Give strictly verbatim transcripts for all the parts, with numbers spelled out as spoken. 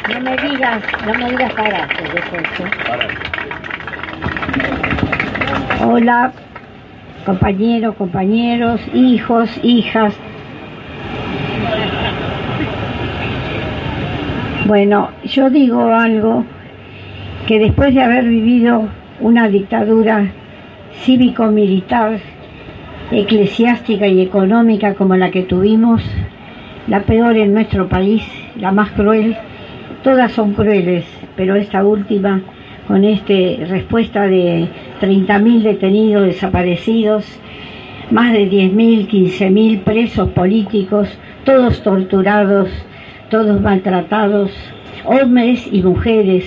No me digas, no me digas para. Hola, compañeros, compañeros, hijos, hijas. Bueno, yo digo algo que después de haber vivido una dictadura cívico-militar, eclesiástica y económica como la que tuvimos, la peor en nuestro país, la más cruel, todas son crueles, pero esta última, con esta respuesta de treinta mil detenidos desaparecidos, más de diez mil, quince mil presos políticos, todos torturados, todos maltratados, hombres y mujeres,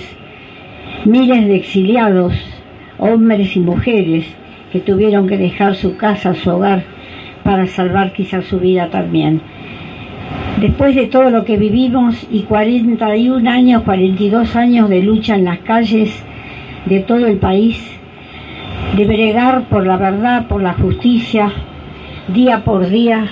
miles de exiliados, hombres y mujeres que tuvieron que dejar su casa, su hogar, para salvar quizás su vida también. Después de todo lo que vivimos y cuarenta y un años, cuarenta y dos años de lucha en las calles de todo el país, de bregar por la verdad, por la justicia, día por día,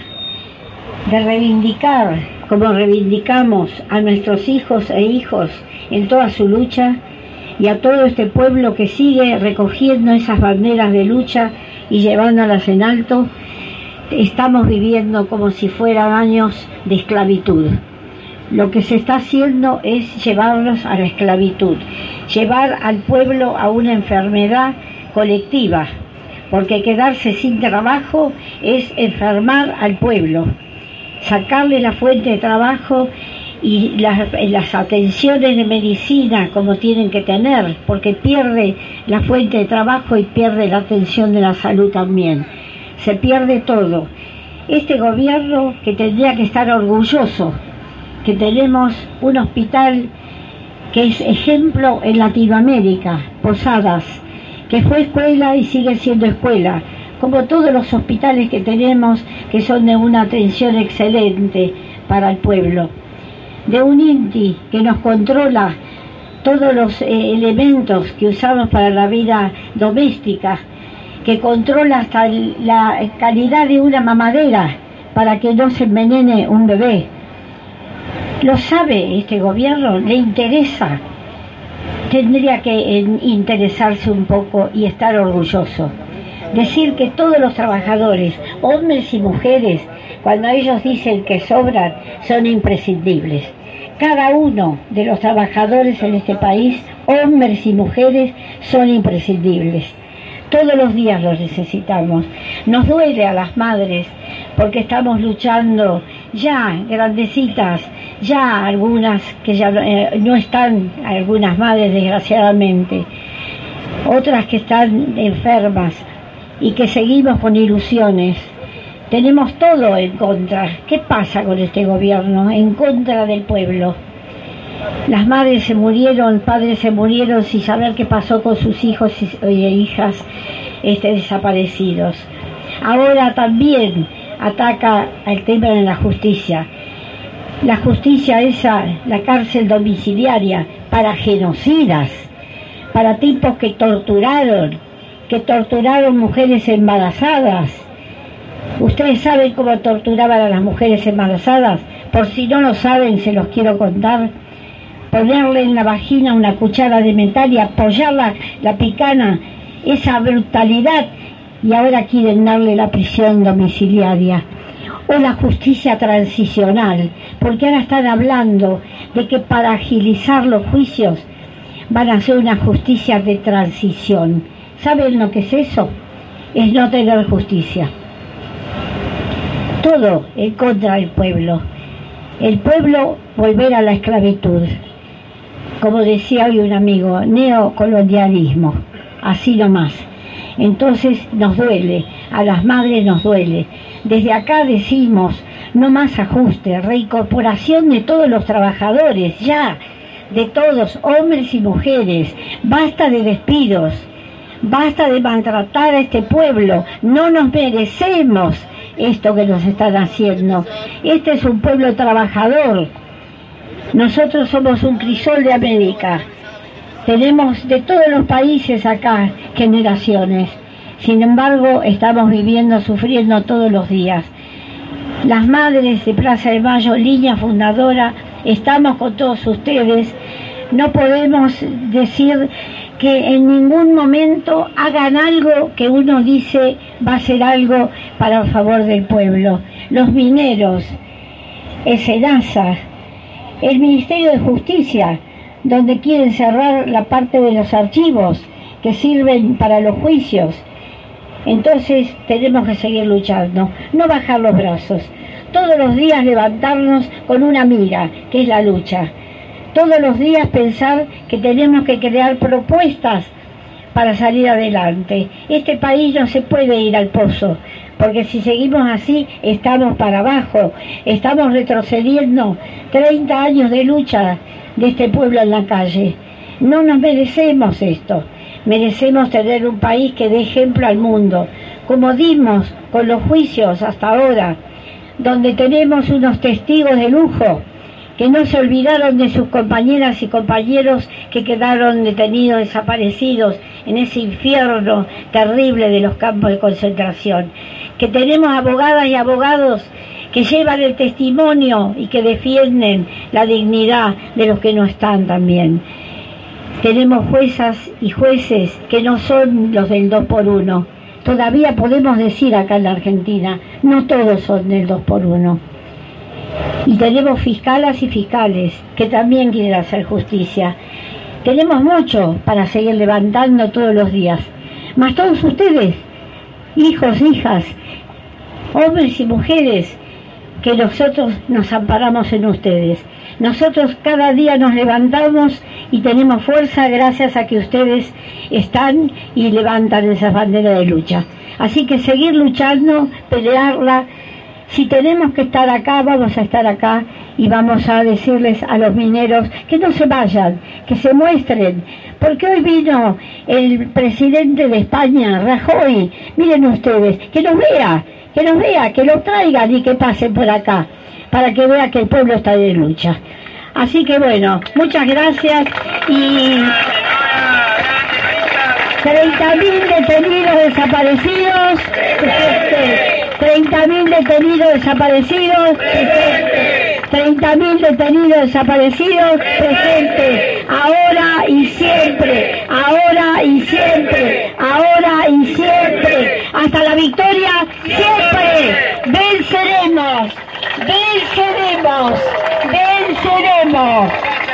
de reivindicar, como reivindicamos a nuestros hijos e hijos en toda su lucha, y a todo este pueblo que sigue recogiendo esas banderas de lucha y llevándolas en alto, estamos viviendo como si fueran años de esclavitud. Lo que se está haciendo es llevarlos a la esclavitud, llevar al pueblo a una enfermedad colectiva, porque quedarse sin trabajo es enfermar al pueblo, sacarle la fuente de trabajo y las, las atenciones de medicina como tienen que tener, porque pierde la fuente de trabajo y pierde la atención de la salud también. Se pierde todo. Este gobierno, que tendría que estar orgulloso que tenemos un hospital que es ejemplo en Latinoamérica, Posadas, que fue escuela y sigue siendo escuela, como todos los hospitales que tenemos, que son de una atención excelente para el pueblo, de un INTI que nos controla todos los eh, elementos que usamos para la vida doméstica, que controla hasta la calidad de una mamadera para que no se envenene un bebé. Lo sabe este gobierno, le interesa, tendría que interesarse un poco y estar orgulloso. Decir que todos los trabajadores, hombres y mujeres, cuando ellos dicen que sobran, son imprescindibles. Cada uno de los trabajadores en este país, hombres y mujeres, son imprescindibles. Todos los días los necesitamos. Nos duele a las madres porque estamos luchando ya grandecitas, ya algunas que ya eh, no están, algunas madres desgraciadamente, otras que están enfermas y que seguimos con ilusiones. Tenemos todo en contra. ¿Qué pasa con este gobierno? En contra del pueblo. Las madres se murieron, padres se murieron sin saber qué pasó con sus hijos e hijas este, desaparecidos. Ahora también ataca el tema de la justicia. La justicia esa, la cárcel domiciliaria para genocidas, para tipos que torturaron, que torturaron mujeres embarazadas. ¿Ustedes saben cómo torturaban a las mujeres embarazadas? Por si no lo saben, se los quiero contar. Ponerle en la vagina una cuchara de metal y apoyarla la picana, esa brutalidad, y ahora quieren darle la prisión domiciliaria o la justicia transicional, porque ahora están hablando de que para agilizar los juicios van a hacer una justicia de transición. ¿Saben lo que es eso? Es no tener justicia. Todo en contra del pueblo. El pueblo volver a la esclavitud. Como decía hoy un amigo, neocolonialismo, así nomás. Entonces nos duele, a las madres nos duele. Desde acá decimos, no más ajuste, reincorporación de todos los trabajadores, ya, de todos, hombres y mujeres. Basta de despidos, basta de maltratar a este pueblo, no nos merecemos esto que nos están haciendo. Este es un pueblo trabajador. Nosotros somos un crisol de América. Tenemos de todos los países acá generaciones. Sin embargo, estamos viviendo, sufriendo todos los días. Las madres de Plaza de Mayo, línea fundadora estamos con todos ustedes. No podemos decir que en ningún momento hagan algo que uno dice va a ser algo para el favor del pueblo. Los mineros, el SENASA, el Ministerio de Justicia, donde quieren cerrar la parte de los archivos que sirven para los juicios. Entonces tenemos que seguir luchando, no bajar los brazos, todos los días levantarnos con una mira, que es la lucha. Todos los días pensar que tenemos que crear propuestas para salir adelante. Este país no se puede ir al pozo, porque si seguimos así estamos para abajo, estamos retrocediendo treinta años de lucha de este pueblo en la calle. No nos merecemos esto, merecemos tener un país que dé ejemplo al mundo, como dimos con los juicios hasta ahora, donde tenemos unos testigos de lujo, que no se olvidaron de sus compañeras y compañeros que quedaron detenidos, desaparecidos en ese infierno terrible de los campos de concentración, que tenemos abogadas y abogados que llevan el testimonio y que defienden la dignidad de los que no están también. Tenemos juezas y jueces que no son los del dos por uno. Todavía podemos decir acá en la Argentina, no todos son del dos por uno. Y tenemos fiscalas y fiscales que también quieren hacer justicia. Tenemos mucho para seguir levantando todos los días. Más todos ustedes, hijos, hijas, hombres y mujeres, que nosotros nos amparamos en ustedes. Nosotros cada día nos levantamos y tenemos fuerza gracias a que ustedes están y levantan esas banderas de lucha. Así que seguir luchando, pelearla. Si tenemos que estar acá, vamos a estar acá y vamos a decirles a los mineros que no se vayan, que se muestren. Porque hoy vino el presidente de España, Rajoy, miren ustedes, que nos vea, que nos vea, que lo traigan y que pasen por acá, para que vea que el pueblo está de lucha. Así que bueno, muchas gracias y treinta mil detenidos desaparecidos, treinta mil detenidos desaparecidos, treinta mil detenidos desaparecidos, presente, ahora y siempre, ahora y siempre, ahora y siempre, hasta la victoria, siempre, venceremos, venceremos, venceremos.